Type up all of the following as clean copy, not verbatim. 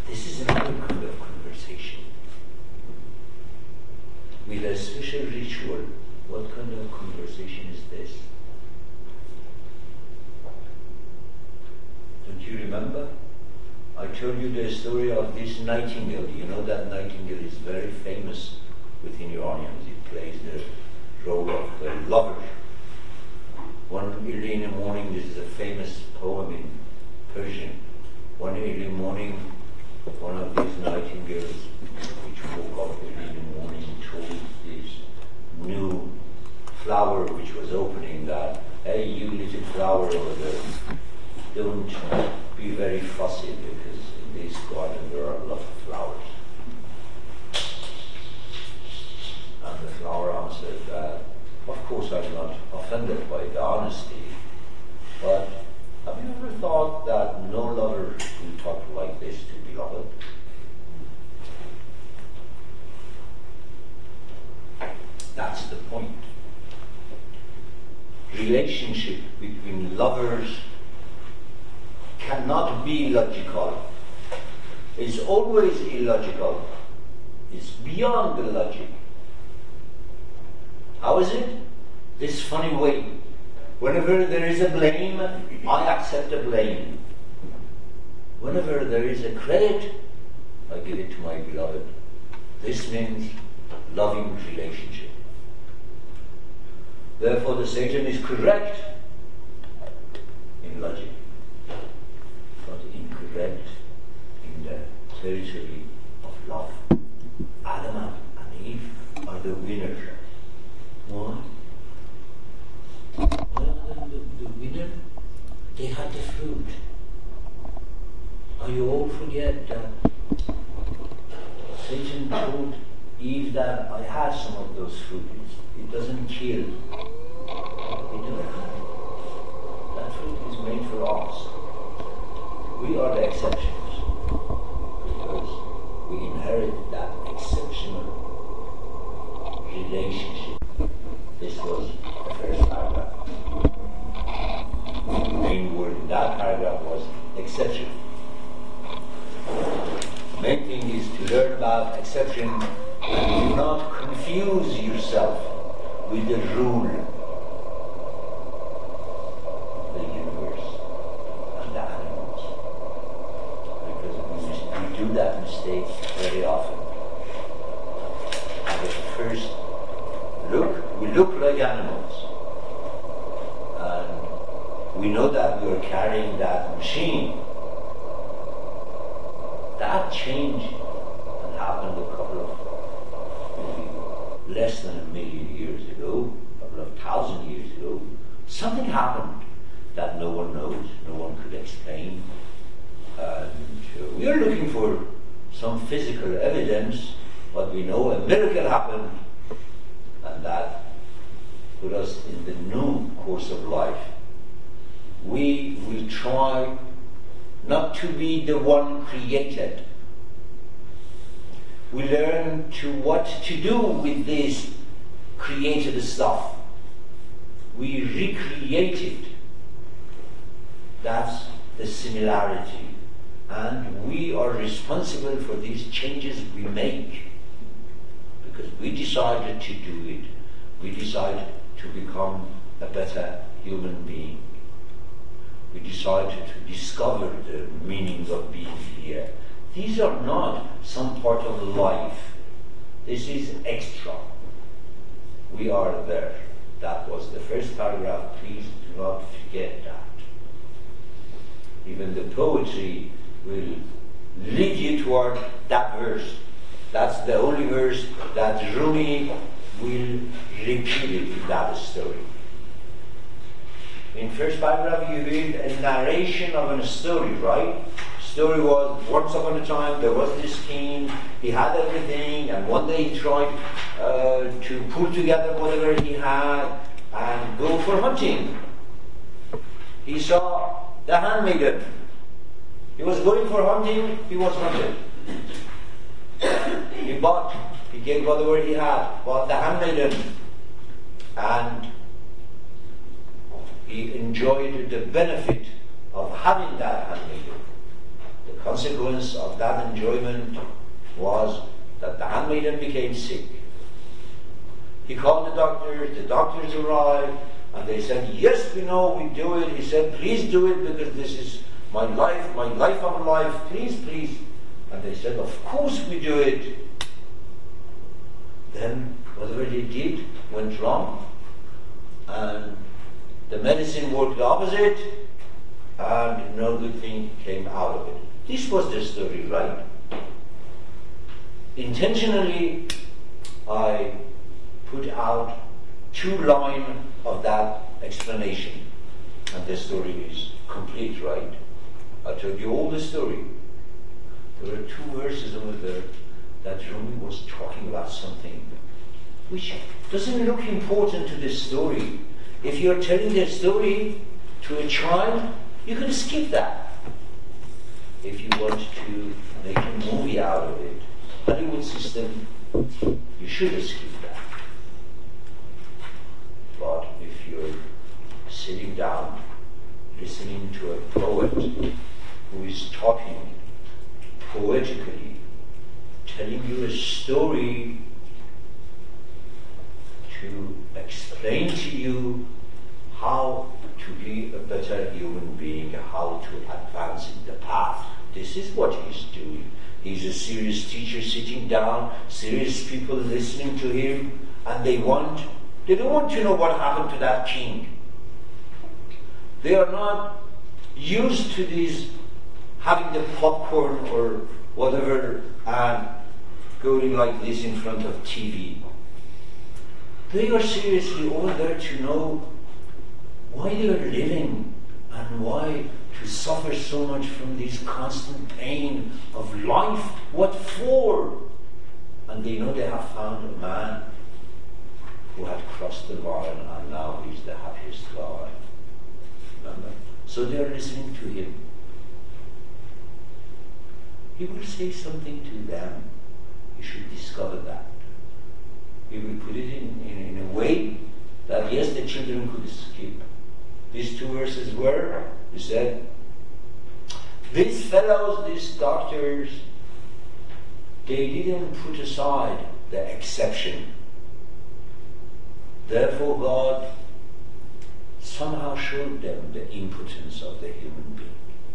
This is another kind of conversation. With a special ritual, what kind of conversation is this? Don't you remember? I told you the story of this nightingale. You know that nightingale is very famous within New Orleans. It plays the role of the lover. One early in the morning, this is a famous poem in Persian. One early morning, one of these nightingales, which woke up early in the morning, told this new flower which was opening that, hey, you little flower over there, don't be very fussy because in this garden there are a lot of flowers. And the flower answered that, of course I'm not offended by the honesty, but have you ever thought that no lover will talk like this to beloved? That's the point. Relationship between lovers cannot be logical. It's always illogical. It's beyond the logic. How is it? This funny way. Whenever there is a blame, I accept the blame. Whenever there is a credit, I give it to my beloved. This means loving relationship. Therefore, the Satan is correct in logic, but incorrect in the territory of love. Adam and Eve are the winners. Why? Well, the winner, they had the fruit. Are you all forget that Satan told Eve that I had some of those fruits. It doesn't kill. It doesn't. That fruit is made for us. We are the exceptions because we inherit that exceptional relationship. This was the first paragraph. The main word in that paragraph was exception. Main thing is to learn about exception and do not confuse yourself with the rule of the universe and the animals. Because we do that mistake very often. At first look, we look like animals. And we know that we are carrying that machine. That change had happened a couple of, maybe less than 1 million years ago, a couple of 1,000 years ago. Something happened that no one knows, no one could explain. And we are looking for some physical evidence, but we know a miracle happened, and that put us in the new course of life. We will try not to be the one created. We learn to what to do with this created stuff. We recreate it. That's the similarity. And we are responsible for these changes we make. Because we decided to do it. We decided to become a better human being. We decided to discover the meaning of being here. These are not some part of life. This is extra. We are there. That was the first paragraph. Please do not forget that. Even the poetry will lead you toward that verse. That's the only verse that Rumi will repeat it in that story. In first paragraph you read a narration of a story, right? Story was, once upon a time there was this king, he had everything, and one day he tried to pull together whatever he had and go for hunting. He saw the handmaiden. He was going for hunting, he was hunted. He gave whatever he had, bought the handmaiden, and he enjoyed the benefit of having that handmaiden. The consequence of that enjoyment was that the handmaiden became sick. He called the doctors arrived, and they said, yes, we know, we do it. He said, please do it, because this is my life of life, please, please. And they said, of course we do it. Then whatever they did went wrong, and the medicine worked opposite, and no good thing came out of it. This was the story, right? Intentionally, I put out 2 lines of that explanation, and the story is complete, right? I told you all the story. There are 2 verses over there that Rumi was talking about something which doesn't look important to the story. If you're telling the story to a child, you can skip that. If you want to make a movie out of it, Hollywood system, you should skip that. But if you're sitting down, listening to a poet who is talking poetically, telling you a story to explain to you how to be a better human being, how to advance in the path. This is what he's doing. He's a serious teacher sitting down, serious people listening to him, and they don't want to know what happened to that king. They are not used to these having the popcorn or whatever and going like this in front of TV. They are seriously over there to know why they are living and why to suffer so much from this constant pain of life. What for? And they know they have found a man who had crossed the line, and now he's the happiest guy. Remember? So they are listening to him. He will say something to them. You should discover that. He will put it in a way that, yes, the children could skip. These 2 verses were, he said, these fellows, these doctors, they didn't put aside the exception. Therefore, God somehow showed them the impotence of the human being.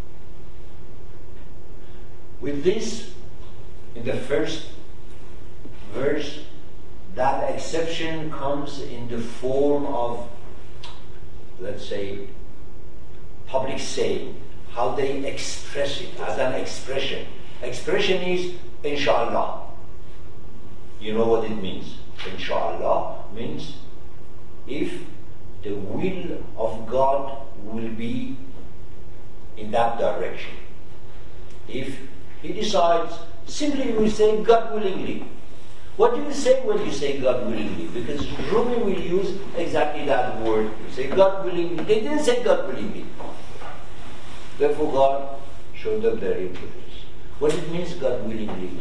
With this, in the first verse, that exception comes in the form of, let's say, public saying, how they express it as an expression. Expression is inshallah. You know what it means. Inshallah means if the will of God will be in that direction. If he decides, simply we say God willingly. What do you say when you say God willingly? Because Rumi will use exactly that word. You say God willingly. They didn't say God willingly. Therefore God showed them their impotence. What it means, God willingly?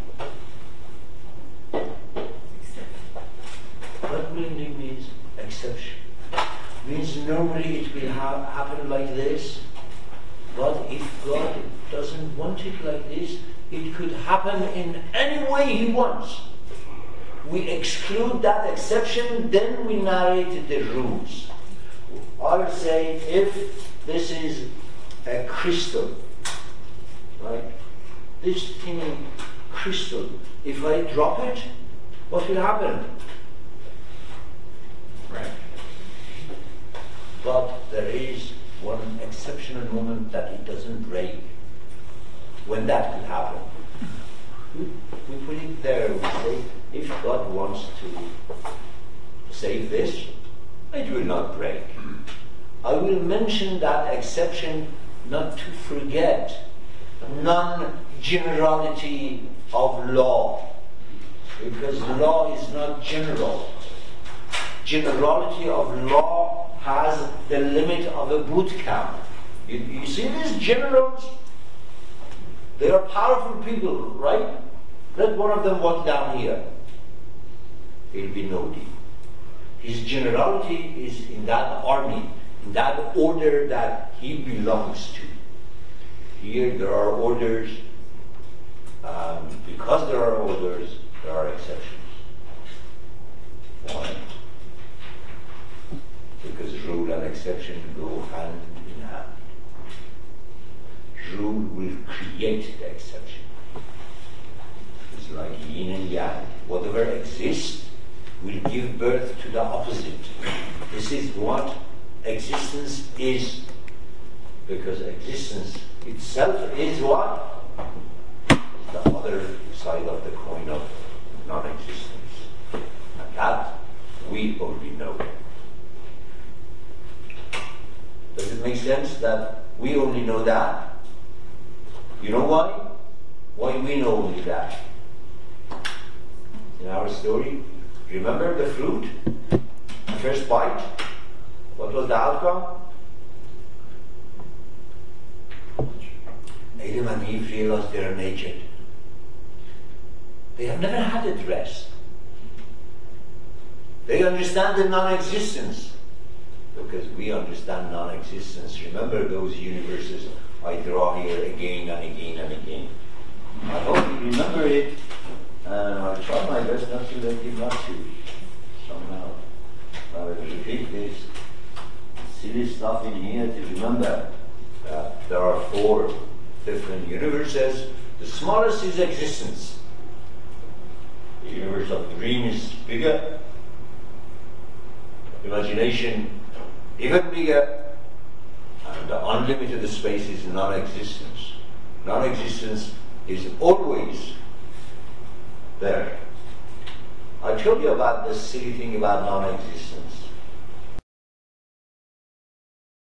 God willingly means exception. Means normally it will happen like this. But if God doesn't want it like this, it could happen in any way he wants. We exclude that exception, then we narrate the rules. I would say if this is a crystal, right? This tiny crystal, if I drop it, what will happen? Right? But there is one exceptional moment that it doesn't break. When that could happen, we put it there. We say, if God wants to save this, it will not break. I will mention that exception not to forget non-generality of law, because law is not general. Generality of law has the limit of a boot camp. You see these generals? They are powerful people, right? Let one of them walk down here. He'll be nobody. His generality is in that army, in that order that he belongs to. here there are orders. Because there are orders, there are exceptions. Why? Because rule and exception go hand in hand. Rule will create the exception. It's like yin and yang. Whatever exists will give birth to the opposite. This is what existence is. Because existence itself is what? The other side of the coin of non-existence. And that we only know. Does it make sense that we only know that? You know why? Why we know only that? In our story, remember the fruit? The first bite? What was the outcome? Adam and Eve realized they are naked. They have never had a dress. They understand the non-existence. Because we understand non-existence. Remember those universes I draw here again and again and again. I hope you remember it, and I'll try my best not to let you not to. Somehow. I will repeat this silly stuff in here to remember that there are 4 different universes. The smallest is existence. The universe of the dream is bigger. Imagination even bigger. And the unlimited space is non-existence. Non-existence is always there. I told you about this silly thing about non-existence.